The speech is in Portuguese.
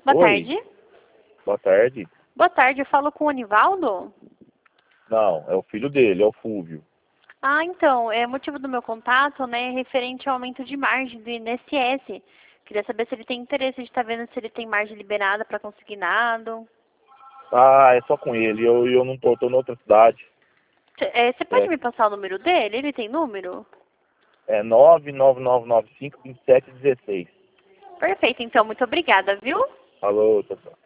Boa Oi, tarde. boa tarde. Boa tarde, eu falo com o Anivaldo? Não, é o filho dele, é o Fúvio. Ah, então, é motivo do meu contato, né, referente ao aumento de margem do INSS. Queria saber se ele tem interesse de estar vendo se ele tem margem liberada para consignado. Ah, é só com ele, eu não tô na outra cidade. Você pode É, me passar o número dele? Ele tem número? é 99995 2716. Perfeito, então, muito obrigada, viu? Alô, tchau, tchau.